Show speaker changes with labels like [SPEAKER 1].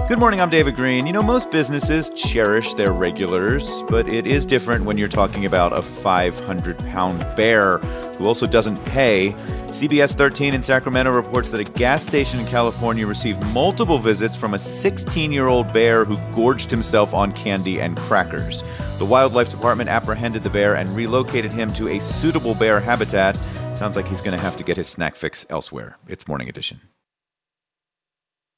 [SPEAKER 1] Good morning, I'm David Green. You know, most businesses cherish their regulars, but it is different when you're talking about a 500-pound bear who also doesn't pay. CBS 13 in Sacramento reports that a gas station in California received multiple visits from a 16-year-old bear who gorged himself on candy and crackers. The Wildlife Department apprehended the bear and relocated him to a suitable bear habitat. Sounds like he's going to have to get his snack fix elsewhere. It's Morning Edition.